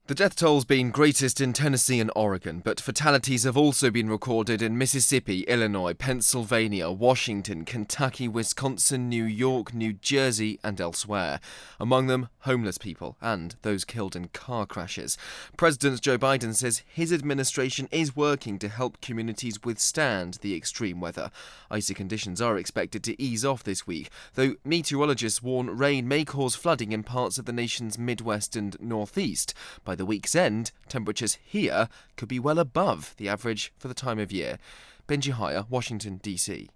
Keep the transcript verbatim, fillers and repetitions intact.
The death toll's been greatest in Tennessee and Oregon, but fatalities have also been recorded in Mississippi, Illinois, Pennsylvania, Washington, Kentucky, Wisconsin, New York, New Jersey and elsewhere. Among them, homeless people and those killed in car crashes. President Joe Biden says his administration is working to help communities withstand the extreme weather. Icy conditions are expected to ease off this week, though meteorologists warn rain may cause flooding in parts of the nation's Midwest and Northeast. By the week's end, temperatures here could be well above the average for the time of year. Benji Hire, Washington, D C